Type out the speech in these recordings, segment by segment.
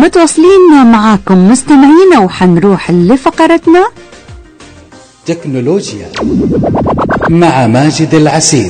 متواصلين معاكم مستمعينا، وحنروح لفقرتنا تكنولوجيا مع ماجد العسيري.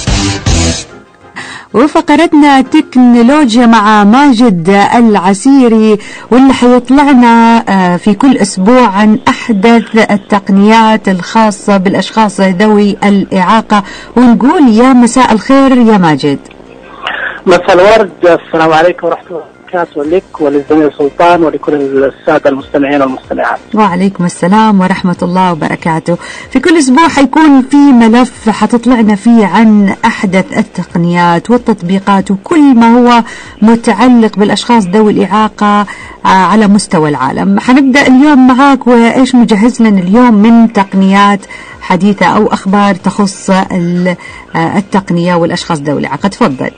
وفقرتنا تكنولوجيا مع ماجد العسيري، واللي حيطلعنا في كل أسبوع عن أحدث التقنيات الخاصة بالأشخاص ذوي الإعاقة. ونقول يا مساء الخير يا ماجد. مساء الورد، السلام عليكم ورحمة الله وبركاته لك وللزميل سلطان ولكل السادة المستمعين والمستمعات. وعليكم السلام ورحمة الله وبركاته. في كل أسبوع حيكون في ملف حتطلعنا فيه عن أحدث التقنيات والتطبيقات وكل ما هو متعلق بالأشخاص ذوي الإعاقة على مستوى العالم. حنبدأ اليوم معاك، وإيش مجهز لنا اليوم من تقنيات حديثة أو أخبار تخص التقنية والأشخاص ذوي الإعاقة؟ تفضل.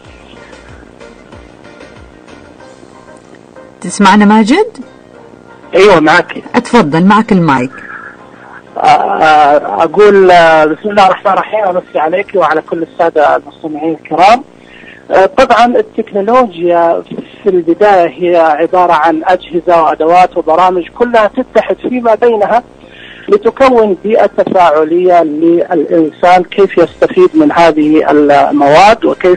تسمعنا ماجد؟ ايوه معك. اتفضل، معك المايك. اقول بسم الله الرحمن الرحيم، امسي عليك وعلى كل الساده المستمعين الكرام. طبعا التكنولوجيا في البدايه هي عباره عن اجهزه وادوات وبرامج كلها تتحد فيما بينها لتكون بيئه تفاعليه للانسان، كيف يستفيد من هذه المواد وكيف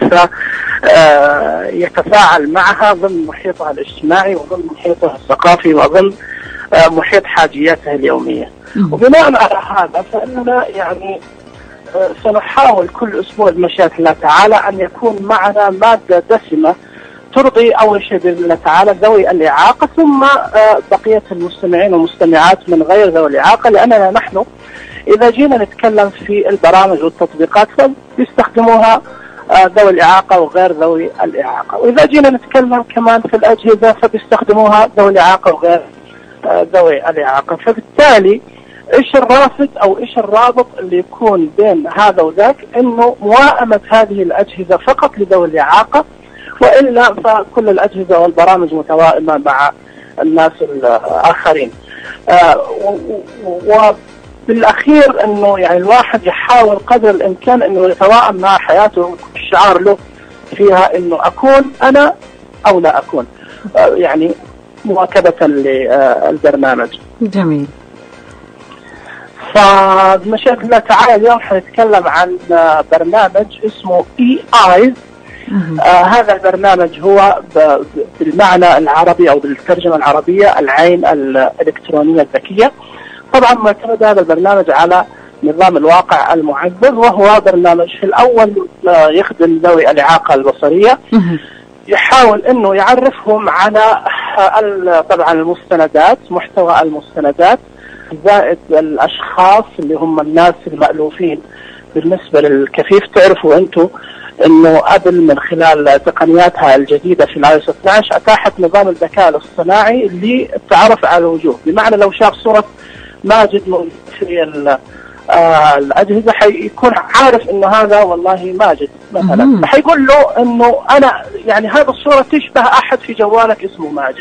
يتفاعل معها ضمن محيطها الاجتماعي وضمن محيطها الثقافي وضمن محيط حاجياته اليومية. وبناء على هذا فإننا يعني سنحاول كل أسبوع بمشيئة الله تعالى أن يكون معنا مادة دسمة ترضي أول شيء بإذن الله تعالى ذوي الإعاقة، ثم بقية المستمعين والمستمعات من غير ذوي الإعاقة، لأننا نحن إذا جينا نتكلم في البرامج والتطبيقات فبيستخدموها ذوي الإعاقة وغير ذوي الإعاقة، وإذا جينا نتكلم كمان في الأجهزة فبيستخدموها ذوي الإعاقة وغير ذوي الإعاقة. فبالتالي إيش الرافد أو إيش الرابط اللي يكون بين هذا وذاك؟ إنه موائمة هذه الأجهزة فقط لذوي الإعاقة، وإلا فكل الأجهزة والبرامج متوائمة مع الناس الآخرين. وبالأخير إنه يعني الواحد يحاول قدر الإمكان إنه يتوائم مع حياته، الشعار له فيها إنه أكون أنا أو لا أكون، يعني مواكبة للبرنامج. جميل. فبمشيئة الله تعالى اليوم حنتكلم عن برنامج اسمه EYES. هذا البرنامج هو بالمعنى العربي أو بالترجمة العربية العين الإلكترونية الذكية. طبعا معتمد هذا البرنامج على نظام الواقع المعزز، وهو برنامج في الأول يخدم ذوي الإعاقة البصرية، يحاول أنه يعرفهم على طبعا المستندات، محتوى المستندات، زائد الأشخاص اللي هم الناس المألوفين بالنسبة للكفيف. تعرفوا أنتم أنه أبل من خلال تقنياتها الجديدة في iOS 12 أتاحت نظام الذكاء الاصطناعي للتعرف على الوجوه، بمعنى لو شاف صورة ماجد في الأجهزة حيكون عارف إنه هذا والله ماجد مثلا، فحيقول له إنه أنا يعني هذا الصورة تشبه أحد في جوالك اسمه ماجد.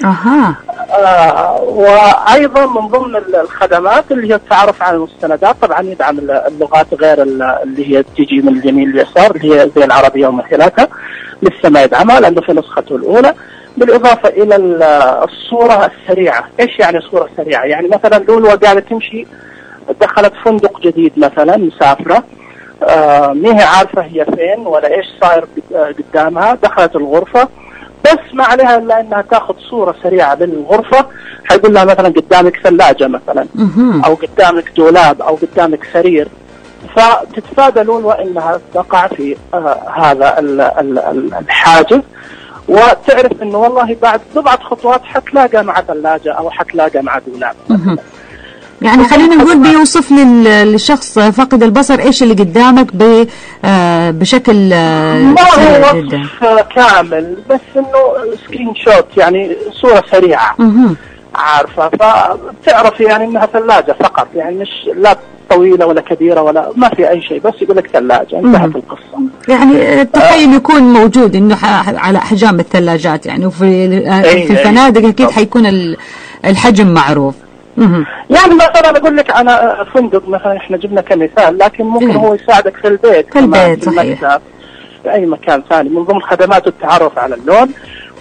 وأيضا من ضمن الخدمات اللي هي التعرف على المستندات، طبعا يدعم اللغات غير اللي هي تجي من اليمين لليسار اللي هي زي العربية ومثلاتها، لسه ما يدعمها لأنه في نسخته الأولى. بالإضافة إلى الصورة السريعة. إيش يعني صورة سريعة؟ يعني مثلا لولو قاعدة تمشي، دخلت فندق جديد مثلا، مسافرة، ما هي عارفة هي فين ولا إيش صاير قدامها، دخلت الغرفة بس ما عليها إلا أنها تأخذ صورة سريعة للغرفة، حيقول لها مثلا قدامك ثلاجة مثلا، أو قدامك دولاب، أو قدامك سرير، فتتفادى لولو أنها تقع في هذا الحاجز، وتعرف انه والله بعد 7 خطوات حتلاقى مع ثلاجة او حتلاقى مع دولاب. يعني خلينا نقول بيوصف للشخص فاقد البصر ايش اللي قدامك بشكل ما هو وصف كامل، بس انه سكرين شوت، يعني صورة سريعة عارفة، فتعرف يعني انها ثلاجة فقط، يعني مش لا طويلة ولا كبيرة ولا ما في أي شيء، بس يقول لك ثلاجة، انتهت القصة. يعني تخيل يكون موجود إنه على أحجام الثلاجات، يعني وفي الفنادق أكيد حيكون الحجم معروف. يعني مثلا أقول لك أنا فندق مثلا، إحنا جبنا كمثال، لكن ممكن هو يساعدك في البيت، في البيت صحيح، في أي مكان ثاني. من ضمن خدمات التعرف على اللون،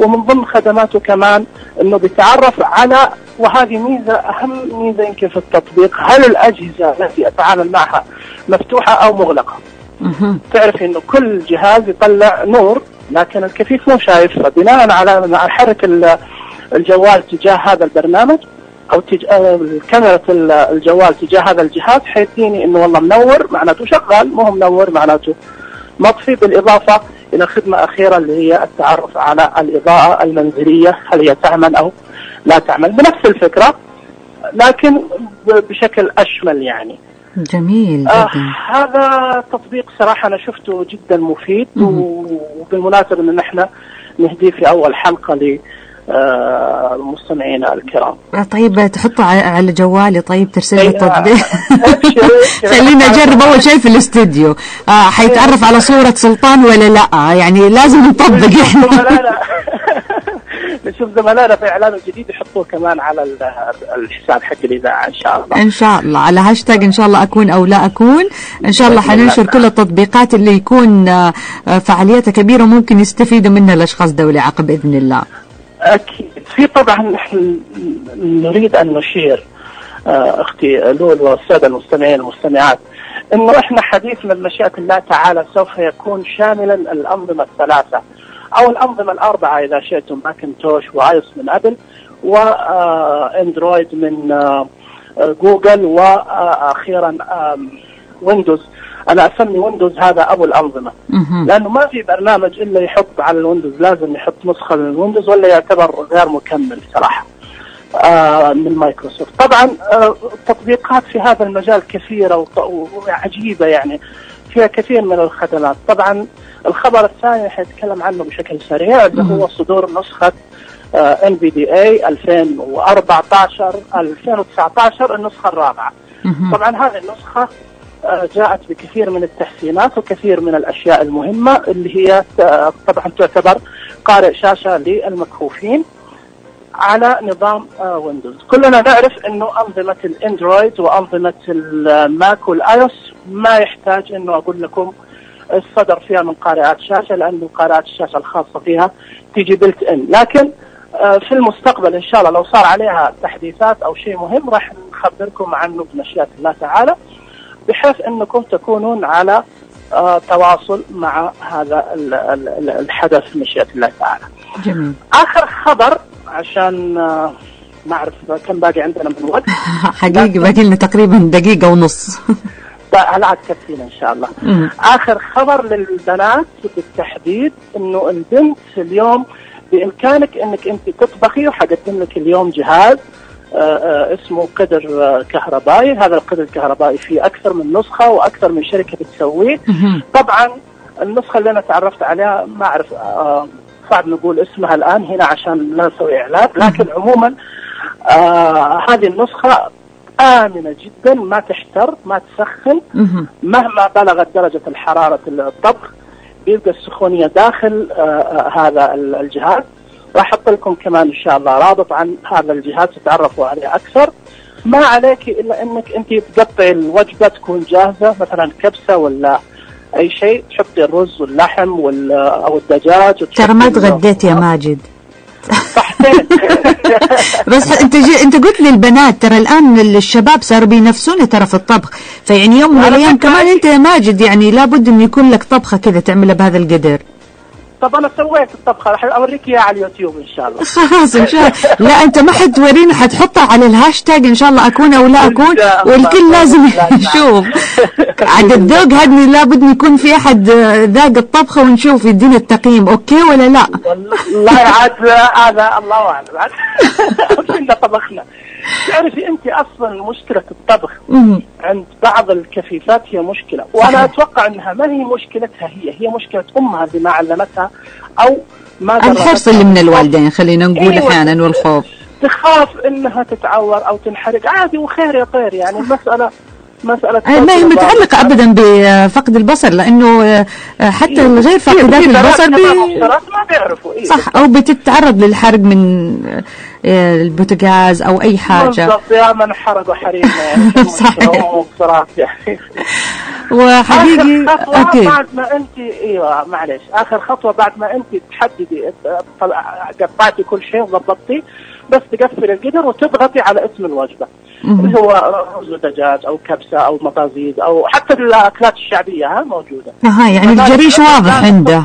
ومن ضمن خدماته كمان انه بيتعرف على، وهذه ميزة اهم ميزة يمكن في التطبيق، هل الاجهزة التي اتعامل معها مفتوحة او مغلقة. تعرف انه كل جهاز يطلع نور لكن الكفيف مو شايف، فبناء على حرك الجوال تجاه هذا البرنامج او كاميرا الجوال تجاه هذا الجهاز حيديني انه والله منور معناته شغال، مو منور معناته مطفي، بالاضافه الى خدمه اخيره اللي هي التعرف على الاضاءه المنزليه هل هي تعمل او لا تعمل، بنفس الفكره لكن بشكل اشمل يعني. جميل جدا. هذا تطبيق صراحه انا شفته جدا مفيد، وبالمناسبه ان نحن نهديه في اول حلقه مستمعينا الكرام. طيب تحطه على جوالي، طيب ترسل لي التطبيق. خلينا نجرب اول شيء في الاستوديو. حيتعرف على صورة سلطان ولا لا؟ يعني لازم نطبق احنا. نشوف زملائنا في اعلان جديد يحطوه كمان على الحساب حق الاذاعه ان شاء الله. ان شاء الله على هاشتاج ان شاء الله اكون او لا اكون. ان شاء الله حننشر كل التطبيقات اللي يكون فعاليتها كبيره وممكن يستفيدوا منها الاشخاص ذوي الإعاقة باذن الله. أكيد. في طبعا نحن نريد أن نشير أختي لول والسادة المستمعين والمستمعات إنه إحنا حديث من مشيئة الله تعالى سوف يكون شاملا الأنظمة الثلاثة أو الأنظمة الأربعة إذا شئتم، ماكنتوش وآيوس من أبل وأندرويد من جوجل وأخيرا ويندوز. أنا أسمي ويندوز هذا أبو الأنظمة لأنه ما في برنامج إلا يحط على الويندوز لازم يحط نسخة من الويندوز ولا يعتبر غير مكمل صراحة من مايكروسوفت. طبعا التطبيقات في هذا المجال كثيرة وعجيبة يعني فيها كثير من الخدمات. طبعا الخبر الثاني حيتكلم عنه بشكل سريع اللي هو صدور نسخة NVDA 2014-2019 النسخة الرابعة. طبعا هذه النسخة جاءت بكثير من التحسينات وكثير من الأشياء المهمة اللي هي طبعا تعتبر قارئ شاشة للمكفوفين على نظام ويندوز. كلنا نعرف أنه أنظمة الأندرويد وأنظمة الماك والآيوس ما يحتاج أنه أقول لكم الصدر فيها من قارئات شاشة، لأن قارئات الشاشة الخاصة فيها تيجي بلت إن، لكن في المستقبل إن شاء الله لو صار عليها تحديثات أو شيء مهم راح نخبركم عنه بمشيئة الله تعالى، بحيث أنكم تكونون على تواصل مع هذا الحدث بمشيئة الله تعالى. جميل. آخر خبر عشان ما أعرف كم باقي عندنا من وقت. حقيقي باقي لنا تقريبا دقيقة ونص. هلا تكفينا إن شاء الله. آخر خبر للبنات بالتحديد إنه البنت اليوم بإمكانك إنك أنت تطبخي، وحقدم لك اليوم جهاز اسمه قدر كهربائي. هذا القدر الكهربائي فيه أكثر من نسخة وأكثر من شركة بتسويه. طبعا النسخة اللي أنا تعرفت عليها ما أعرف صعب نقول اسمها الآن هنا عشان لا نسوي إعلان، لكن عموما هذه النسخة آمنة جدا، ما تحتر ما تسخن مهما بلغت درجة الحرارة الطبخ، بيبقى السخونية داخل هذا الجهاز. راح أحط لكم كمان إن شاء الله رابط عن هذا الجهاز تتعرفوا عليه أكثر. ما عليك إلا أنك أنت تقطعي الوجبة تكون جاهزة، مثلا كبسة ولا أي شيء، تحطي الرز واللحم أو الدجاج. ترى ما تغديت يا ماجد. صحتين. بس انت قلت لي البنات، ترى الان الشباب صاروا بينافسون ترى في الطبخ، فيعني يوم من الايام كمان انت يا ماجد يعني لابد ان يكون لك طبخه كذا تعملها بهذا القدر. طب انا سويت الطبخه راح اوريك اياها على اليوتيوب ان شاء الله. خلاص ان شاء الله. لا انت ما حد تورينا، حتحطها على الهاشتاج ان شاء الله اكون او لا اكون، والكل لازم يشوف. عاد الذوق هذا لابد يكون في احد ذاق الطبخه ونشوف يدينا التقييم اوكي ولا لا. والله عاد هذا الله اعلم. كنا طبخنا. تعرفي انت اصلا مشكله الطبخ عند بعض الكفيفات هي مشكله، وانا اتوقع انها ما هي مشكلتها هي مشكله امها بما علمتها او ما الحرص اللي من الوالدين خلينا نقول احيانا والخوف. تخاف انها تتعور او تنحرق، عادي وخير يا طير يعني المساله مسألة ما هي متعلقة أبدا بفقد البصر، لأنه حتى غير فاقدات البصر ما بيعرفوا صح، أو بتتعرض للحرق من البوتاغاز أو أي حاجة. بالضبط، يا من حرقوا حريقنا يعني. صحيح. بصراحة يعني. وحقيقي أكيد بعد ما أنت إيوه معلش، آخر خطوة بعد ما أنت تحددي قطعتي كل شيء وضبطتي، بس تقفل القدر وتضغطي على اسم الوجبة اللي هو رز ودجاج أو كبسة أو مطازيد أو حتى الأكلات الشعبية ها موجودة. يعني الجريش واضح عنده.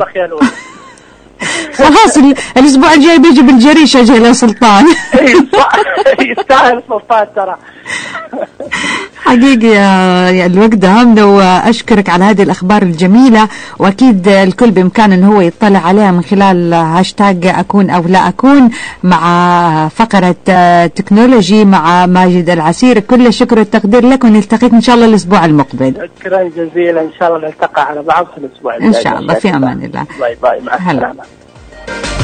خلاص الأسبوع الجاي بيجي بالجريش أجل يا سلطان. يستاهل سلطان ترى. حقيقي الوقت دهمنا، وأشكرك على هذه الأخبار الجميلة، وأكيد الكل بإمكانه أنه هو يطلع عليها من خلال هاشتاج أكون أو لا أكون مع فقرة تكنولوجي مع ماجد العسير. كل الشكر والتقدير لك، ونلتقيك إن شاء الله الأسبوع المقبل. شكرا جزيلا، إن شاء الله نلتقي على بعض في الأسبوع إن شاء الله. في أمان الله. باي باي، مع السلامة.